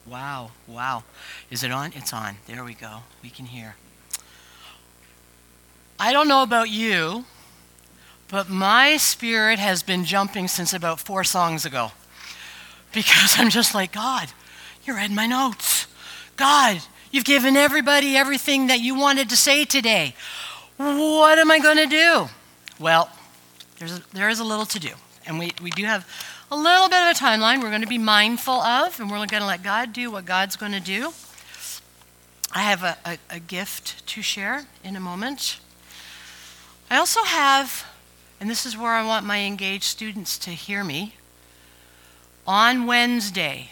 Wow, wow. Is it on? It's on. There we go. We can hear. I don't know about you, but my spirit has been jumping since about 4 songs ago. Because I'm just like, God, you read my notes. God, you've given everybody everything that you wanted to say today. What am I going to do? Well, there is a little to do. And we do have a little bit of a timeline we're going to be mindful of, and we're going to let God do what God's going to do. I have a gift to share in a moment. I also have, and this is where I want my engaged students to hear me, on Wednesday,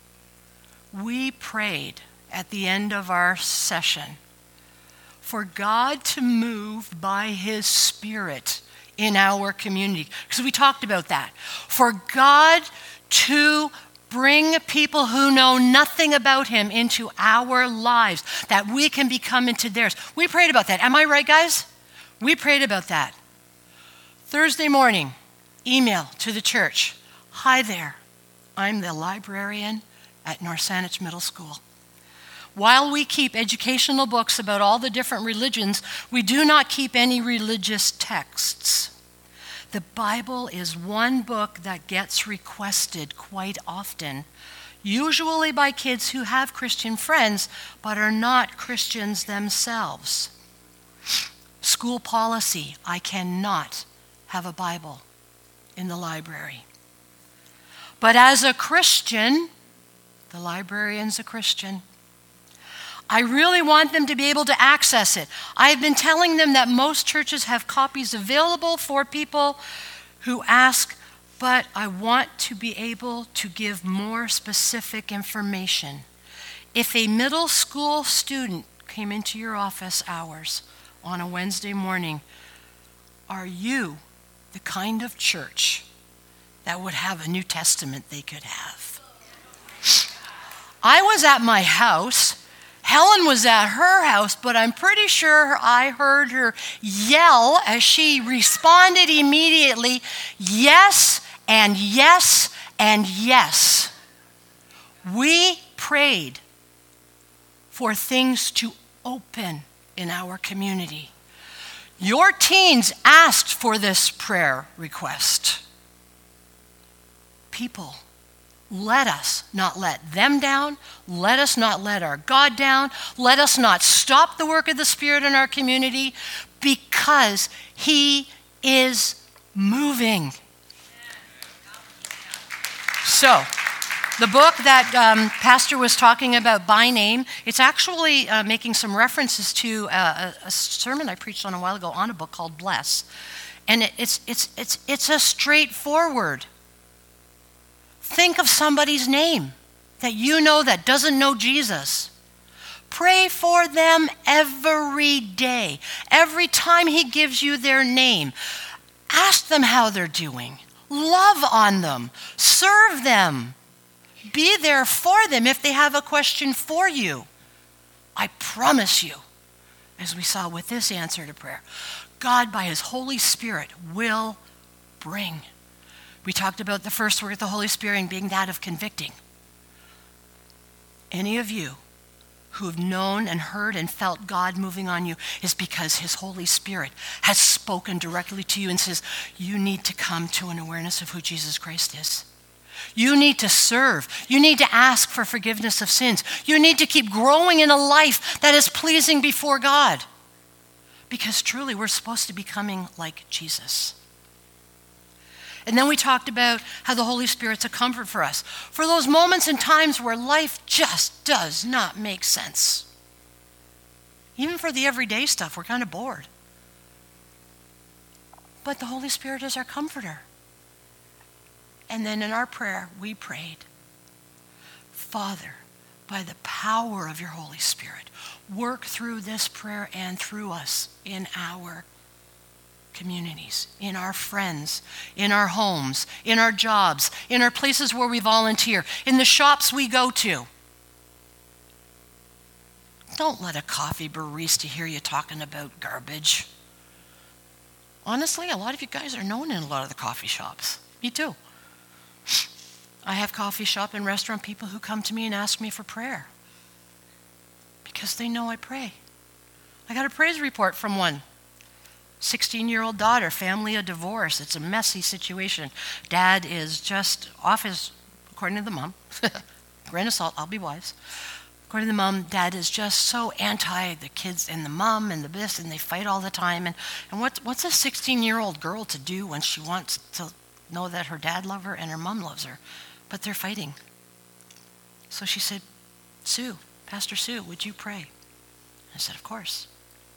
we prayed at the end of our session for God to move by His Spirit in our community. Because we talked about that. For God to bring people who know nothing about Him into our lives, that we can become into theirs. We prayed about that. Am I right, guys? We prayed about that. Thursday morning, email to the church. Hi there. I'm the librarian at North Saanich Middle School. While we keep educational books about all the different religions, we do not keep any religious texts. The Bible is one book that gets requested quite often, usually by kids who have Christian friends but are not Christians themselves. School policy, I cannot have a Bible in the library. But as a Christian, the librarian's a Christian, I really want them to be able to access it. I've been telling them that most churches have copies available for people who ask, but I want to be able to give more specific information. If a middle school student came into your office hours on a Wednesday morning, are you the kind of church that would have a New Testament they could have? I was at my house. Helen was at her house, but I'm pretty sure I heard her yell as she responded immediately, yes, and yes, and yes. We prayed for things to open in our community. Your teens asked for this prayer request. People, let us not let them down. Let us not let our God down. Let us not stop the work of the Spirit in our community, because He is moving. So, the book that Pastor was talking about by name, it's actually making some references to a sermon I preached on a while ago on a book called Bless. And it's a straightforward. Think of somebody's name that you know that doesn't know Jesus. Pray for them every day. Every time He gives you their name, ask them how they're doing. Love on them. Serve them. Be there for them if they have a question for you. I promise you, as we saw with this answer to prayer, God by His Holy Spirit will bring. We talked about the first work of the Holy Spirit being that of convicting. Any of you who have known and heard and felt God moving on you is because His Holy Spirit has spoken directly to you and says, you need to come to an awareness of who Jesus Christ is. You need to serve. You need to ask for forgiveness of sins. You need to keep growing in a life that is pleasing before God. Because truly, we're supposed to be becoming like Jesus. And then we talked about how the Holy Spirit's a comfort for us. For those moments and times where life just does not make sense. Even for the everyday stuff, we're kind of bored. But the Holy Spirit is our comforter. And then in our prayer, we prayed, Father, by the power of your Holy Spirit, work through this prayer and through us in our communities, in our friends, in our homes, in our jobs, in our places where we volunteer, in the shops we go to. Don't let a coffee barista hear you talking about garbage. Honestly, a lot of you guys are known in a lot of the coffee shops. Me too. I have coffee shop and restaurant people who come to me and ask me for prayer because they know I pray. I got a praise report from one. 16-year-old daughter, family of divorce. It's a messy situation. Dad is just off his, according to the mom, grain of salt, I'll be wise. According to the mom, dad is just so anti the kids and the mom and the this, and they fight all the time. And what's a 16-year-old girl to do when she wants to know that her dad loves her and her mom loves her? But they're fighting. So she said, Sue, Pastor Sue, would you pray? I said, of course.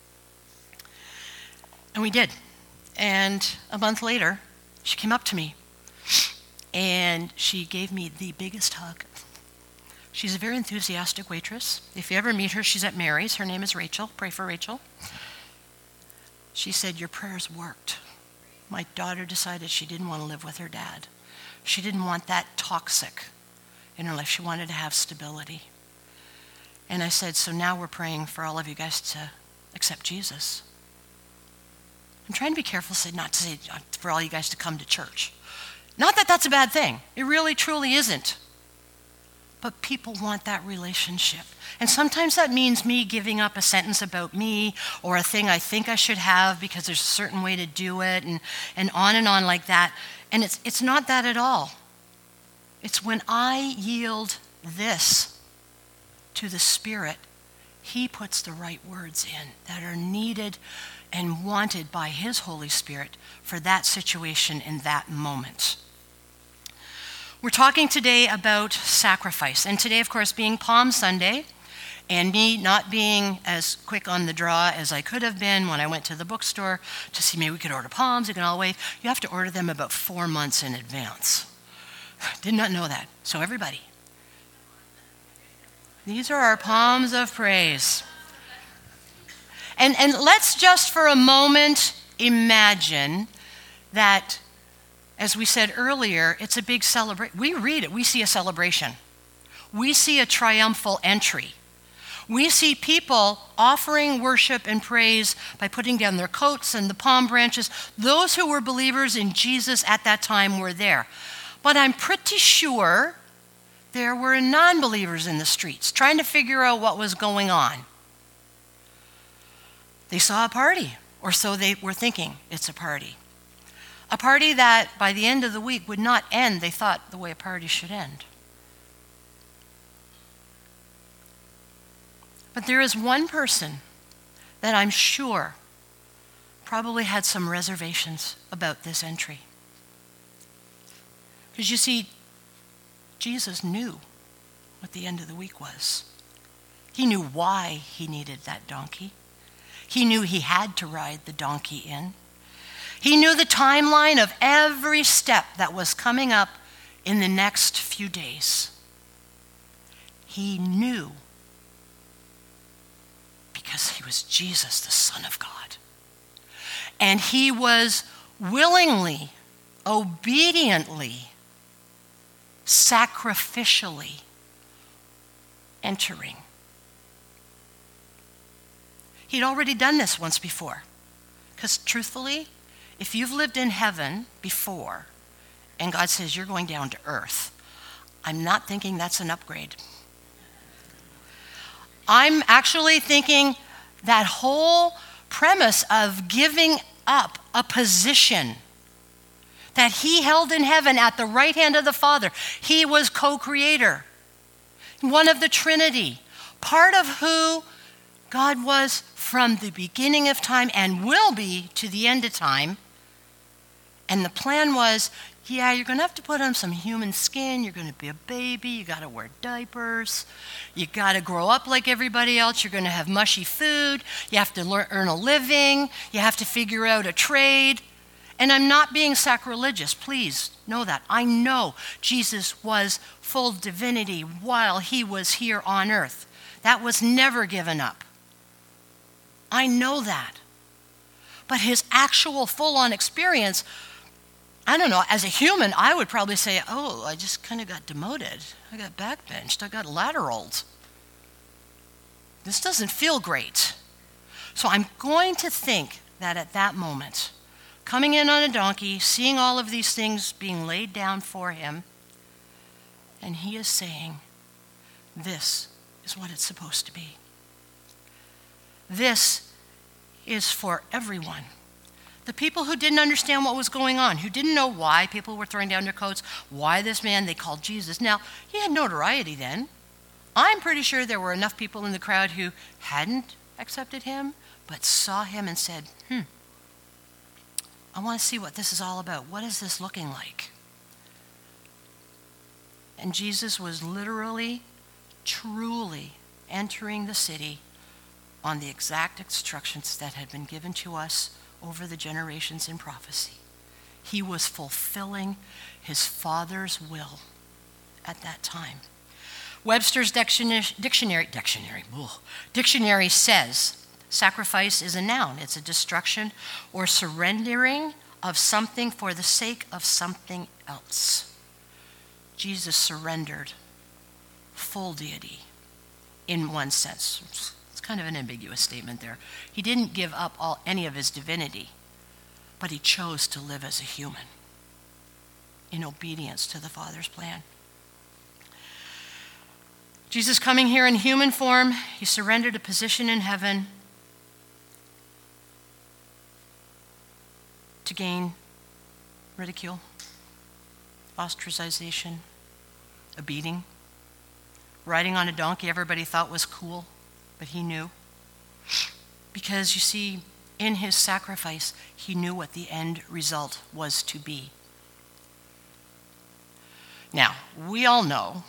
And we did. And a month later, she came up to me and she gave me the biggest hug. She's a very enthusiastic waitress. If you ever meet her, she's at Mary's. Her name is Rachel. Pray for Rachel. She said, your prayers worked. My daughter decided she didn't want to live with her dad. She didn't want that toxic in her life. She wanted to have stability. And I said, so now we're praying for all of you guys to accept Jesus. I'm trying to be careful not to say for all you guys to come to church. Not that that's a bad thing. It really, truly isn't. But people want that relationship. And sometimes that means me giving up a sentence about me or a thing I think I should have because there's a certain way to do it and on like that. And it's not that at all. It's when I yield this to the Spirit, He puts the right words in that are needed and wanted by His Holy Spirit for that situation in that moment. We're talking today about sacrifice. And today, of course, being Palm Sunday, and me not being as quick on the draw as I could have been when I went to the bookstore to see maybe we could order palms, we can all wait. You have to order them about 4 months in advance. Did not know that. So everybody, these are our palms of praise. And let's just for a moment imagine that, as we said earlier, it's a big celebration. We read it, we see a celebration. We see a triumphal entry. We see people offering worship and praise by putting down their coats and the palm branches. Those who were believers in Jesus at that time were there. But I'm pretty sure there were non-believers in the streets trying to figure out what was going on. They saw a party, or so they were thinking it's a party. A party that by the end of the week would not end, they thought, the way a party should end. But there is one person that I'm sure probably had some reservations about this entry. Because you see, Jesus knew what the end of the week was. He knew why he needed that donkey. He knew he had to ride the donkey in. He knew the timeline of every step that was coming up in the next few days. He knew because he was Jesus, the Son of God. And he was willingly, obediently, sacrificially entering. He'd already done this once before. Because truthfully, if you've lived in heaven before, and God says you're going down to earth, I'm not thinking that's an upgrade. I'm actually thinking that whole premise of giving up a position that he held in heaven at the right hand of the Father. He was co-creator, one of the Trinity, part of who God was from the beginning of time and will be to the end of time. And the plan was, yeah, you're going to have to put on some human skin. You're going to be a baby. You got to wear diapers. You got to grow up like everybody else. You're going to have mushy food. You have to earn a living. You have to figure out a trade. And I'm not being sacrilegious. Please know that. I know Jesus was full divinity while he was here on earth. That was never given up. I know that. But his actual full-on experience, I don't know, as a human, I would probably say, oh, I just kind of got demoted. I got backbenched. I got lateraled. This doesn't feel great. So I'm going to think that at that moment, coming in on a donkey, seeing all of these things being laid down for him, And he is saying, this is what it's supposed to be. This is for everyone. The people who didn't understand what was going on, who didn't know why people were throwing down their coats, why this man they called Jesus. Now, he had notoriety then. I'm pretty sure there were enough people in the crowd who hadn't accepted him, but saw him and said, I want to see what this is all about. What is this looking like? And Jesus was literally, truly entering the city on the exact instructions that had been given to us over the generations in prophecy. He was fulfilling his Father's will at that time. Webster's dictionary says sacrifice is a noun. It's a destruction or surrendering of something for the sake of something else. Jesus surrendered full deity in one sense. It's kind of an ambiguous statement there. He didn't give up any of his divinity, but he chose to live as a human in obedience to the Father's plan. Jesus coming here in human form, he surrendered a position in heaven to gain ridicule, ostracization, a beating. Riding on a donkey everybody thought was cool, but he knew. Because you see, in his sacrifice, he knew what the end result was to be. Now, we all know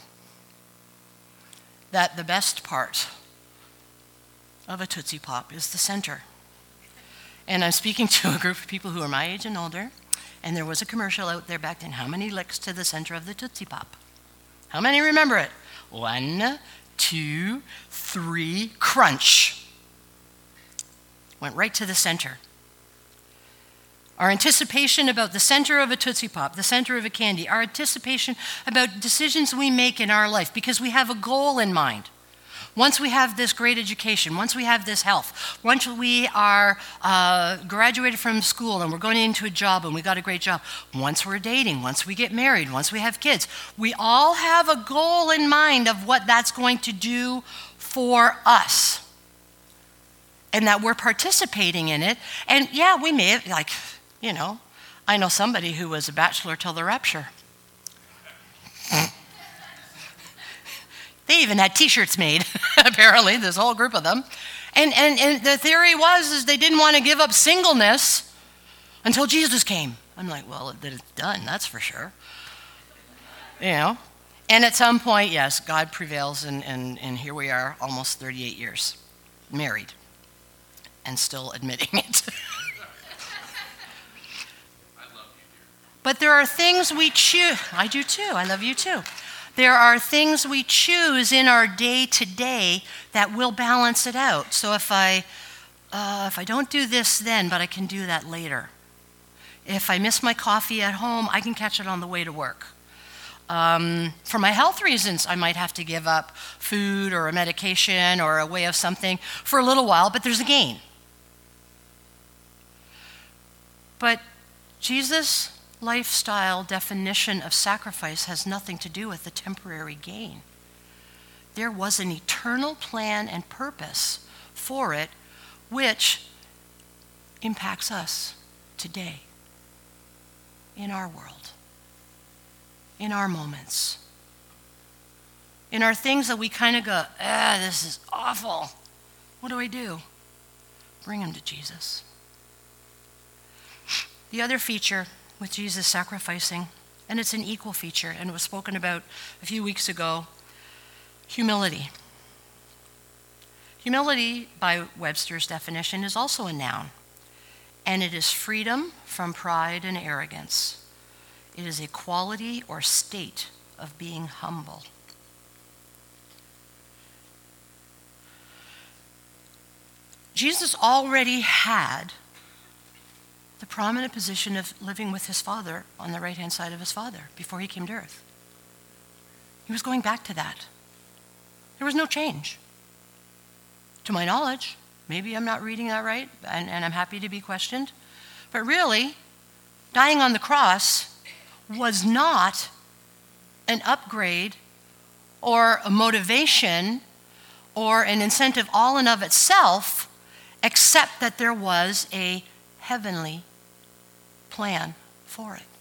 that the best part of a Tootsie Pop is the center. And I'm speaking to a group of people who are my age and older, and there was a commercial out there back then. How many licks to the center of the Tootsie Pop? How many remember it? 1, 2, 3, crunch. Went right to the center. Our anticipation about the center of a Tootsie Pop, the center of a candy, our anticipation about decisions we make in our life because we have a goal in mind. Once we have this great education, once we have this health, once we are graduated from school and we're going into a job and we got a great job, once we're dating, once we get married, once we have kids, we all have a goal in mind of what that's going to do for us. And that we're participating in it. And yeah, we may have, I know somebody who was a bachelor till the rapture. They even had T-shirts made, apparently, this whole group of them. And the theory was they didn't want to give up singleness until Jesus came. I'm like, well, it's done, that's for sure. And at some point, yes, God prevails, and here we are, almost 38 years, married, and still admitting it. But there are things we choose. I do too. I love you too. There are things we choose in our day-to-day that will balance it out. So if I don't do this then, but I can do that later. If I miss my coffee at home, I can catch it on the way to work. For my health reasons, I might have to give up food or a medication or a way of something for a little while, but there's a gain. But Jesus' lifestyle definition of sacrifice has nothing to do with the temporary gain. There was an eternal plan and purpose for it, which impacts us today, in our world, in our moments, in our things that we kind of go, this is awful. What do I do? Bring them to Jesus. The other feature with Jesus sacrificing, and it's an equal feature, and it was spoken about a few weeks ago, humility. Humility, by Webster's definition, is also a noun, and it is freedom from pride and arrogance. It is a quality or state of being humble. Jesus already had the prominent position of living with his Father on the right-hand side of his Father before he came to earth. He was going back to that. There was no change. To my knowledge, maybe I'm not reading that right, and I'm happy to be questioned, but really, dying on the cross was not an upgrade or a motivation or an incentive all in of itself, except that there was a heavenly plan for it.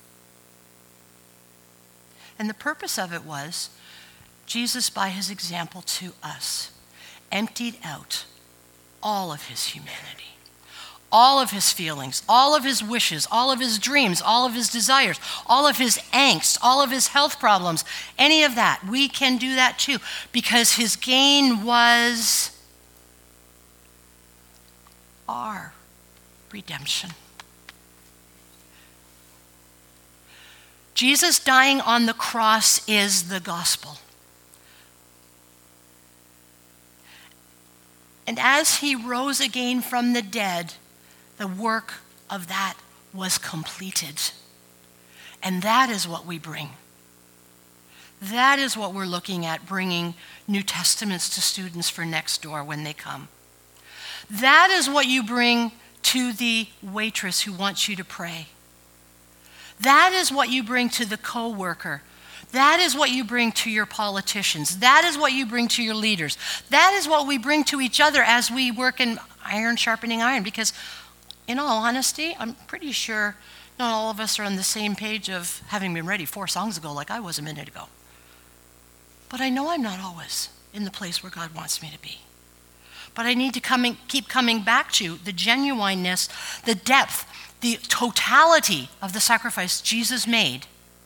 And the purpose of it was Jesus, by his example to us, emptied out all of his humanity, all of his feelings, all of his wishes, all of his dreams, all of his desires, all of his angst, all of his health problems, any of that. We can do that too, because his gain was our redemption. Jesus dying on the cross is the gospel. And as he rose again from the dead, the work of that was completed. And that is what we bring. That is what we're looking at, bringing New Testaments to students for next door when they come. That is what you bring to the waitress who wants you to pray. That is what you bring to the coworker. That is what you bring to your politicians. That is what you bring to your leaders. That is what we bring to each other as we work in iron sharpening iron. Because in all honesty, I'm pretty sure not all of us are on the same page of having been ready 4 songs ago like I was a minute ago. But I know I'm not always in the place where God wants me to be. But I need to keep coming back to the genuineness, the depth, the totality of the sacrifice Jesus made.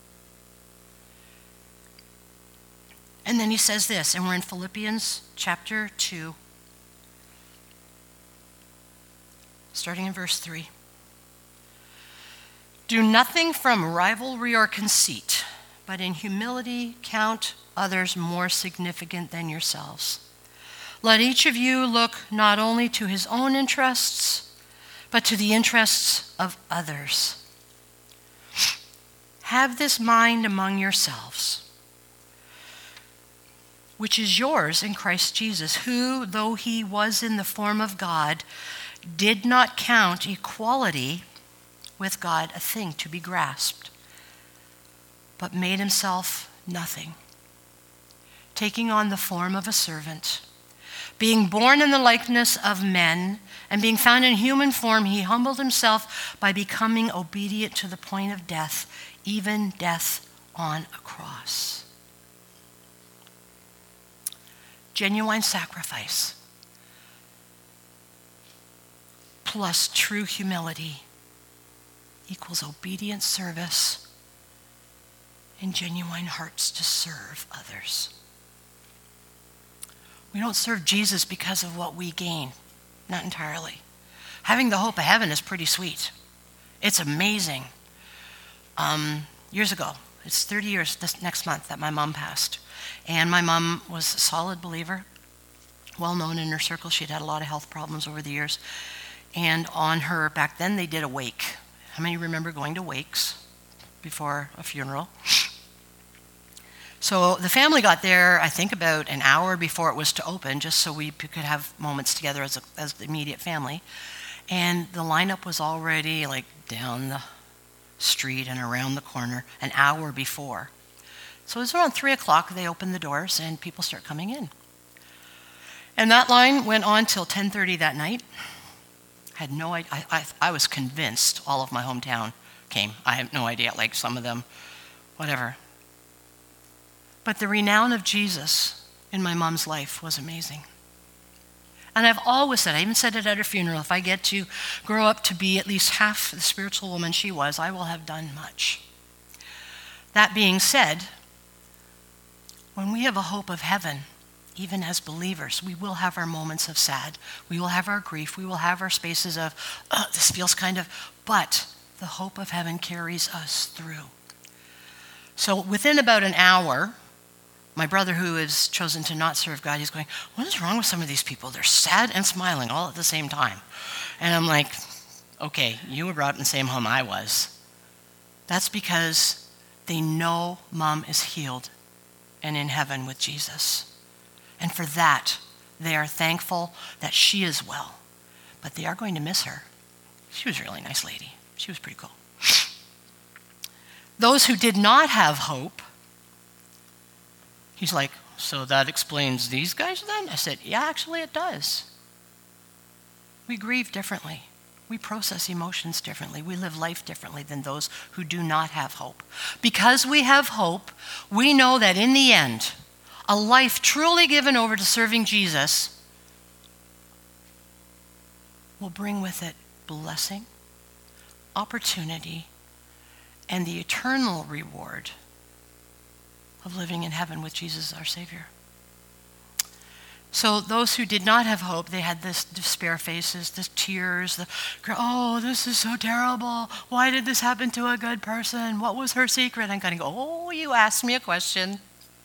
And then he says this, and we're in Philippians chapter 2, starting in verse 3. Do nothing from rivalry or conceit, but in humility count others more significant than yourselves. Let each of you look not only to his own interests, but to the interests of others. Have this mind among yourselves, which is yours in Christ Jesus, who, though he was in the form of God, did not count equality with God a thing to be grasped, but made himself nothing, taking on the form of a servant. Being born in the likeness of men, and being found in human form, he humbled himself by becoming obedient to the point of death, even death on a cross. Genuine sacrifice plus true humility equals obedient service and genuine hearts to serve others. We don't serve Jesus because of what we gain. Not entirely. Having the hope of heaven is pretty sweet. It's amazing. Years ago, it's 30 years this next month that my mom passed. And my mom was a solid believer, well known in her circle. She'd had a lot of health problems over the years. And on her, back then they did a wake. How many remember going to wakes before a funeral? So the family got there, I think, about an hour before it was to open, just so we could have moments together as the immediate family. And the lineup was already like down the street and around the corner an hour before. So it was around 3 o'clock, they opened the doors and people start coming in. And that line went on till 10:30 that night. I had no idea. I was convinced all of my hometown came. I have no idea, like some of them, whatever. But the renown of Jesus in my mom's life was amazing. And I've always said, I even said it at her funeral, if I get to grow up to be at least half the spiritual woman she was, I will have done much. That being said, when we have a hope of heaven, even as believers, we will have our moments of sad. We will have our grief. We will have our spaces of, this feels kind of, but the hope of heaven carries us through. So within about an hour, my brother, who has chosen to not serve God, he's going, what is wrong with some of these people? They're sad and smiling all at the same time. And I'm like, okay, you were brought up in the same home I was. That's because they know Mom is healed and in heaven with Jesus. And for that, they are thankful that she is well. But they are going to miss her. She was a really nice lady. She was pretty cool. Those who did not have hope, He's like, so that explains these guys then? I said, yeah, actually it does. We grieve differently. We process emotions differently. We live life differently than those who do not have hope. Because we have hope, we know that in the end, a life truly given over to serving Jesus will bring with it blessing, opportunity, and the eternal reward of living in heaven with Jesus our Savior. So those who did not have hope, they had this despair faces, the tears, oh, this is so terrible. Why did this happen to a good person? What was her secret? I'm going to go, oh, you asked me a question.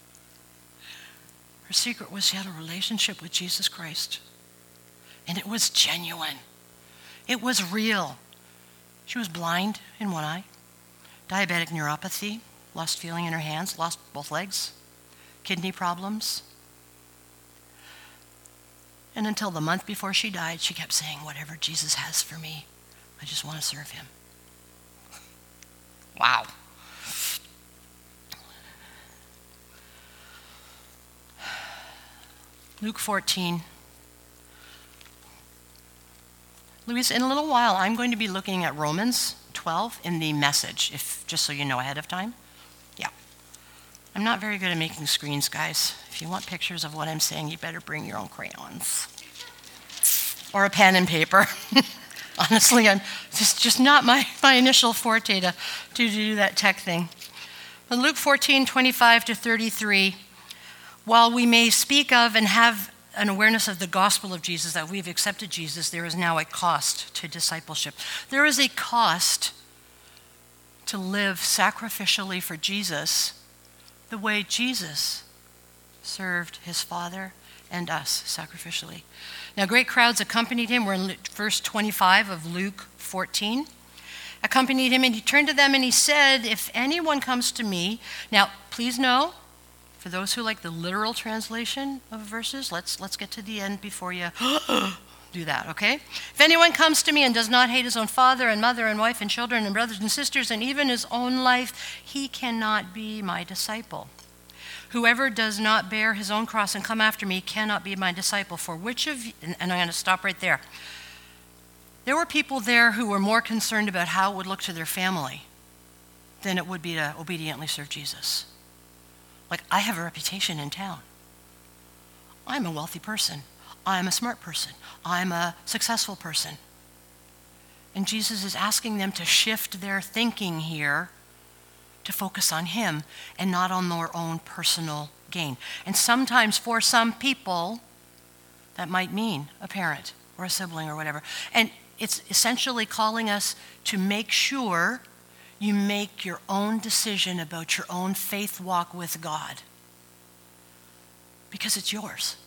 Her secret was she had a relationship with Jesus Christ. And it was genuine. It was real. She was blind in one eye, diabetic neuropathy, lost feeling in her hands, lost both legs, kidney problems. And until the month before she died, she kept saying, whatever Jesus has for me, I just want to serve him. Wow. Luke 14. Louise, in a little while, I'm going to be looking at Romans 12 in the Message, just so you know ahead of time. Yeah. I'm not very good at making screens, guys. If you want pictures of what I'm saying, you better bring your own crayons. Or a pen and paper. Honestly, I'm just not my initial forte to do that tech thing. But Luke 14, 25 to 33, while we may speak of and have an awareness of the gospel of Jesus, that we've accepted Jesus, there is now a cost to discipleship. There is a cost to live sacrificially for Jesus the way Jesus served his Father and us sacrificially. Now, great crowds accompanied him. We're in verse 25 of Luke 14. Accompanied him, and he turned to them and he said, if anyone comes to me, now please know, for those who like the literal translation of verses, let's get to the end before you do that, okay? If anyone comes to me and does not hate his own father and mother and wife and children and brothers and sisters and even his own life, he cannot be my disciple. Whoever does not bear his own cross and come after me cannot be my disciple. For which of you, and I'm going to stop right there. There were people there who were more concerned about how it would look to their family than it would be to obediently serve Jesus. Like, I have a reputation in town. I'm a wealthy person. I'm a smart person. I'm a successful person. And Jesus is asking them to shift their thinking here to focus on him and not on their own personal gain. And sometimes for some people, that might mean a parent or a sibling or whatever. And it's essentially calling us to make sure you make your own decision about your own faith walk with God, because it's yours.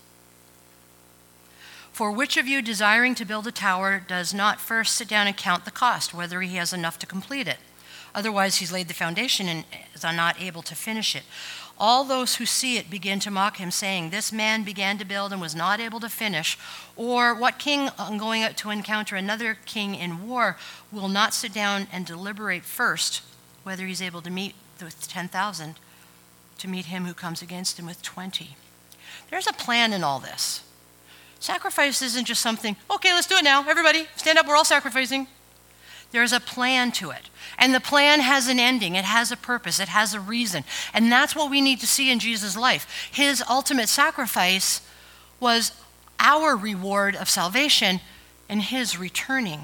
For which of you desiring to build a tower does not first sit down and count the cost, whether he has enough to complete it? Otherwise, he's laid the foundation and is not able to finish it. All those who see it begin to mock him, saying, this man began to build and was not able to finish. Or what king, going out to encounter another king in war, will not sit down and deliberate first whether he's able to meet with 10,000 to meet him who comes against him with 20? There's a plan in all this. Sacrifice isn't just something, okay, let's do it now. Everybody, stand up, we're all sacrificing. There's a plan to it. And the plan has an ending. It has a purpose. It has a reason. And that's what we need to see in Jesus' life. His ultimate sacrifice was our reward of salvation and his returning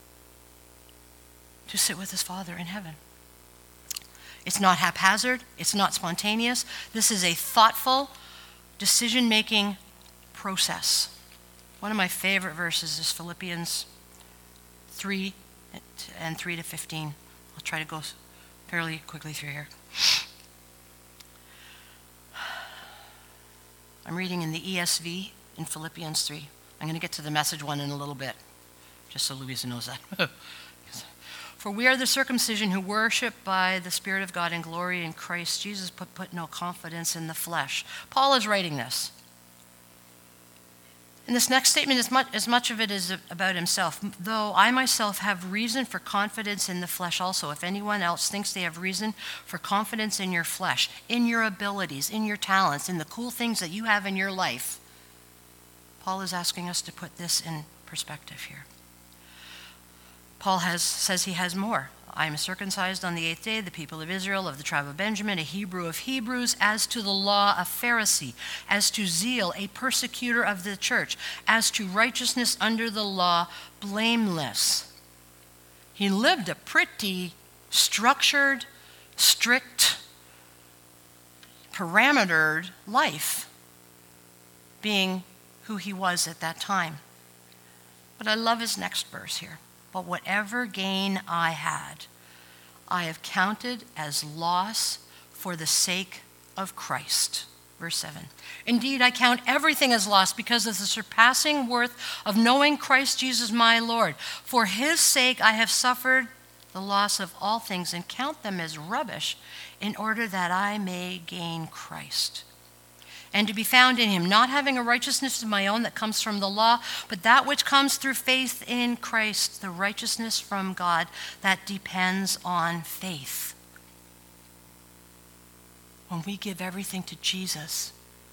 to sit with his Father in heaven. It's not haphazard. It's not spontaneous. This is a thoughtful, decision-making process. One of my favorite verses is Philippians 3 and 3 to 15. I'll try to go fairly quickly through here. I'm reading in the ESV in Philippians 3. I'm going to get to the Message one in a little bit, just so Louisa knows that. For we are the circumcision who worship by the Spirit of God and glory in Christ Jesus, put no confidence in the flesh. Paul is writing this. And this next statement, as much of it is about himself. Though I myself have reason for confidence in the flesh also. If anyone else thinks they have reason for confidence in your flesh, in your abilities, in your talents, in the cool things that you have in your life, Paul is asking us to put this in perspective here. Paul says he has more. I am circumcised on the 8th day, the people of Israel, of the tribe of Benjamin, a Hebrew of Hebrews, as to the law, a Pharisee, as to zeal, a persecutor of the church, as to righteousness under the law, blameless. He lived a pretty structured, strict, parametered life, being who he was at that time. But I love his next verse here. But whatever gain I had, I have counted as loss for the sake of Christ. Verse 7. Indeed, I count everything as loss because of the surpassing worth of knowing Christ Jesus my Lord. For his sake I have suffered the loss of all things and count them as rubbish in order that I may gain Christ and to be found in him, not having a righteousness of my own that comes from the law, but that which comes through faith in Christ, the righteousness from God that depends on faith. When we give everything to Jesus,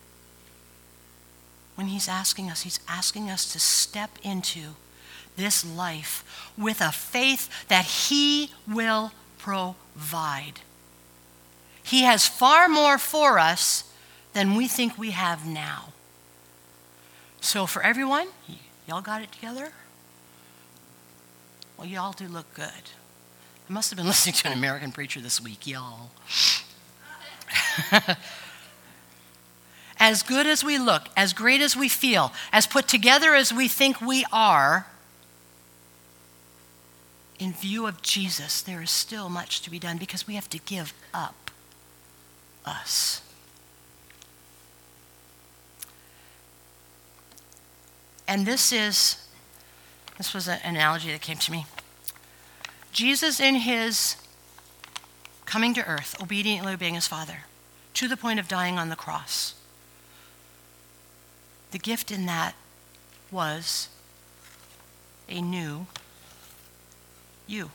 when he's asking us to step into this life with a faith that he will provide. He has far more for us than we think we have now. So for everyone, y'all got it together? Well, y'all do look good. I must have been listening to an American preacher this week, y'all. As good as we look, as great as we feel, as put together as we think we are, in view of Jesus, there is still much to be done because we have to give up us. And this was an analogy that came to me. Jesus in his coming to earth, obediently obeying his Father, to the point of dying on the cross. The gift in that was a new you.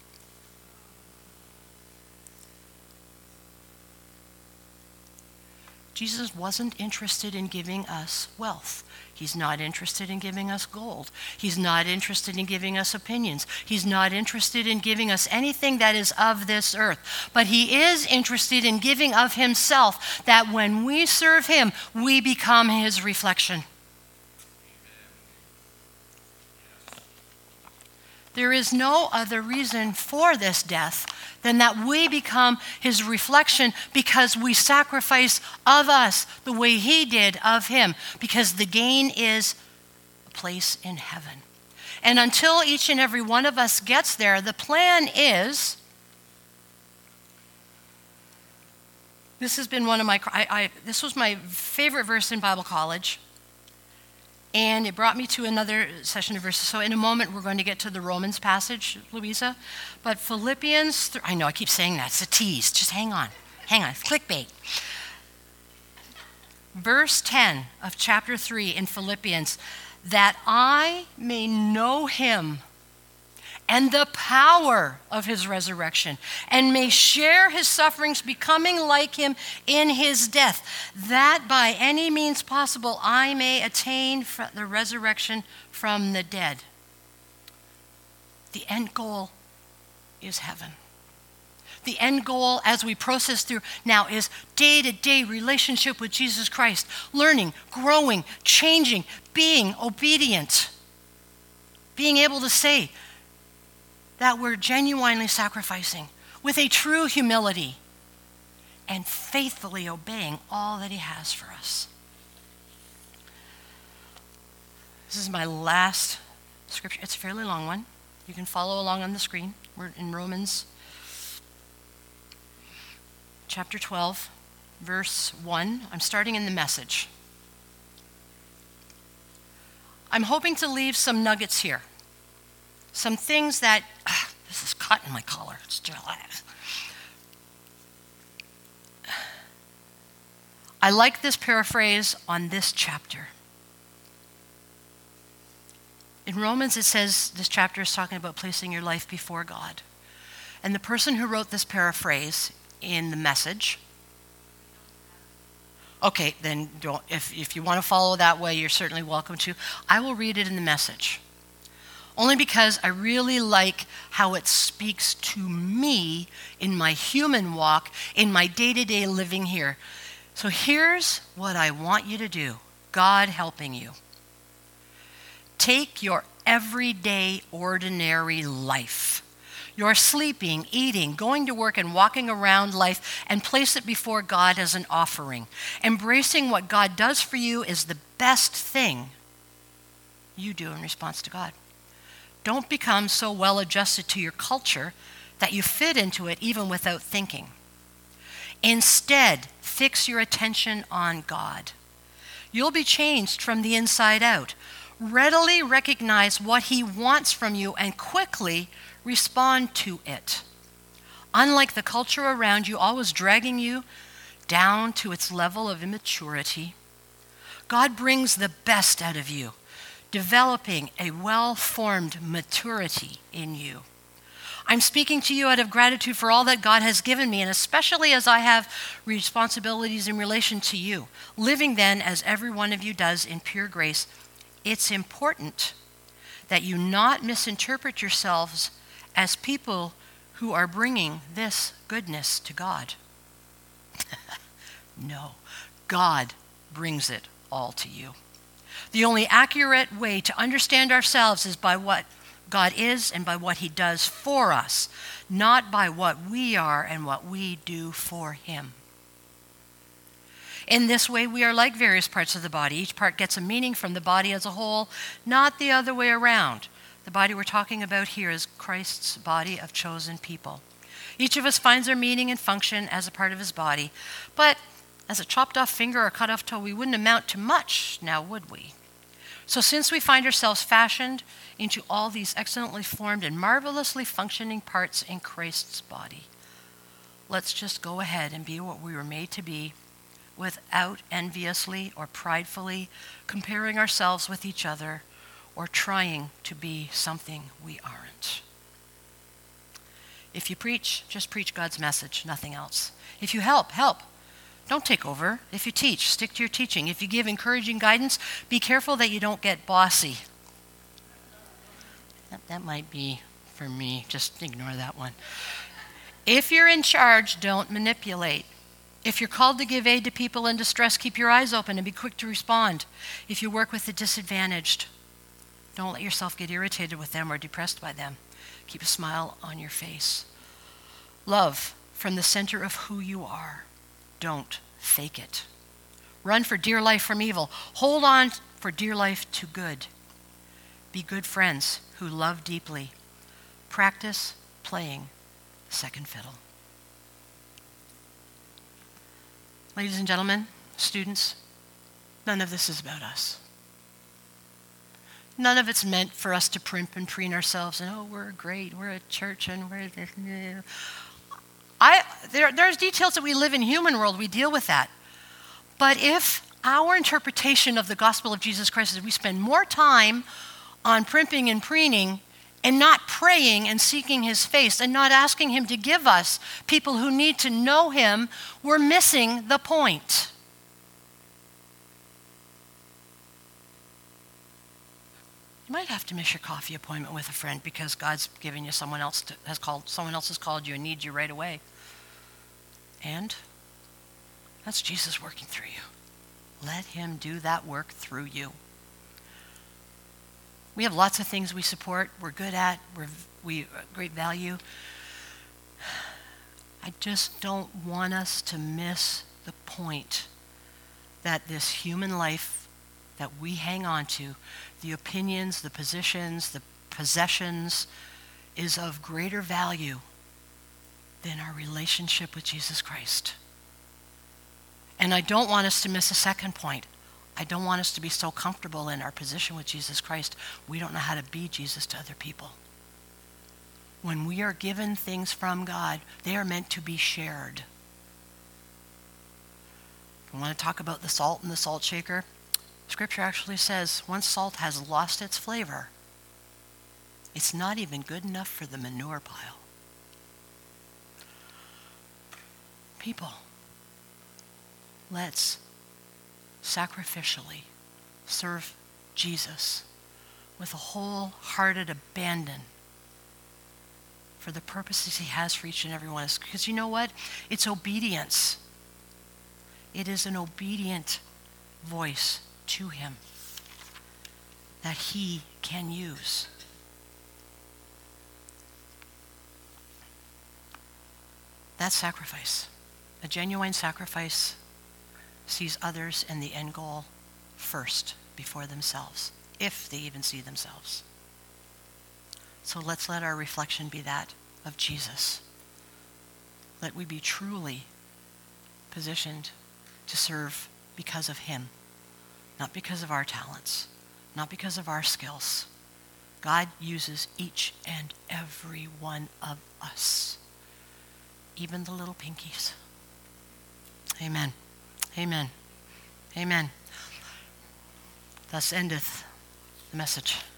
Jesus wasn't interested in giving us wealth. He's not interested in giving us gold. He's not interested in giving us opinions. He's not interested in giving us anything that is of this earth. But he is interested in giving of himself, that when we serve him, we become his reflection. There is no other reason for this death than that we become his reflection because we sacrifice of us the way he did of him, because the gain is a place in heaven. And until each and every one of us gets there, the plan is, this has been one of my, this was my favorite verse in Bible college. And it brought me to another session of verses. So in a moment, we're going to get to the Romans passage, Louisa. But Philippians, I know I keep saying that. It's a tease. Just hang on. It's clickbait. Verse 10 of chapter 3 in Philippians, that I may know him and the power of his resurrection, and may share his sufferings, becoming like him in his death, that by any means possible I may attain the resurrection from the dead. The end goal is heaven. The end goal, as we process through now, is day-to-day relationship with Jesus Christ, learning, growing, changing, being obedient, being able to say that we're genuinely sacrificing with a true humility and faithfully obeying all that he has for us. This is my last scripture. It's a fairly long one. You can follow along on the screen. We're in Romans chapter 12, verse 1. I'm starting in the Message. I'm hoping to leave some nuggets here. Some things that, this is caught in my collar. It's just, I like this paraphrase on this chapter. In Romans, it says this chapter is talking about placing your life before God. And the person who wrote this paraphrase in the Message, okay, then if you want to follow that way, you're certainly welcome to. I will read it in the Message. Only because I really like how it speaks to me in my human walk, in my day-to-day living here. So here's what I want you to do, God helping you. Take your everyday, ordinary life, your sleeping, eating, going to work, and walking around life, and place it before God as an offering. Embracing what God does for you is the best thing you do in response to God. Don't become so well adjusted to your culture that you fit into it even without thinking. Instead, fix your attention on God. You'll be changed from the inside out. Readily recognize what He wants from you and quickly respond to it. Unlike the culture around you, always dragging you down to its level of immaturity, God brings the best out of you, developing a well-formed maturity in you. I'm speaking to you out of gratitude for all that God has given me, and especially as I have responsibilities in relation to you. Living then, as every one of you does, in pure grace, it's important that you not misinterpret yourselves as people who are bringing this goodness to God. No, God brings it all to you. The only accurate way to understand ourselves is by what God is and by what He does for us, not by what we are and what we do for Him. In this way, we are like various parts of the body. Each part gets a meaning from the body as a whole, not the other way around. The body we're talking about here is Christ's body of chosen people. Each of us finds our meaning and function as a part of His body, but as a chopped off finger or cut off toe, we wouldn't amount to much now, would we? So since we find ourselves fashioned into all these excellently formed and marvelously functioning parts in Christ's body, let's just go ahead and be what we were made to be without enviously or pridefully comparing ourselves with each other or trying to be something we aren't. If you preach, just preach God's message, nothing else. If you help, help. Don't take over. If you teach, stick to your teaching. If you give encouraging guidance, be careful that you don't get bossy. That might be for me. Just ignore that one. If you're in charge, don't manipulate. If you're called to give aid to people in distress, keep your eyes open and be quick to respond. If you work with the disadvantaged, don't let yourself get irritated with them or depressed by them. Keep a smile on your face. Love from the center of who you are. Don't fake it. Run for dear life from evil. Hold on for dear life to good. Be good friends who love deeply. Practice playing second fiddle. Ladies and gentlemen, students, none of this is about us. None of it's meant for us to primp and preen ourselves and, oh, we're great, we're a church, and we're... There's details that we live in human world, we deal with that. But if our interpretation of the gospel of Jesus Christ is we spend more time on primping and preening and not praying and seeking His face and not asking Him to give us people who need to know Him, we're missing the point. You might have to miss your coffee appointment with a friend because God's given you someone else has called you and needs you right away. And that's Jesus working through you. Let Him do that work through you. We have lots of things we support, we're good at, we great value. I just don't want us to miss the point that this human life that we hang on to, the opinions, the positions, the possessions, is of greater value than our relationship with Jesus Christ. And I don't want us to miss a second point. I don't want us to be so comfortable in our position with Jesus Christ, we don't know how to be Jesus to other people. When we are given things from God, they are meant to be shared. I want to talk about the salt and the salt shaker. Scripture actually says once salt has lost its flavor, It's not even good enough for the manure pile. People, let's sacrificially serve Jesus with a wholehearted abandon for the purposes he has for each and every one of us. Because you know what? It's obedience. It is an obedient voice to him that he can use. That's sacrifice. A genuine sacrifice sees others and the end goal first before themselves, if they even see themselves. So let's let our reflection be that of Jesus. Let we be truly positioned to serve because of him, not because of our talents, not because of our skills. God uses each and every one of us, even the little pinkies. Amen. Amen. Amen. Thus endeth the message.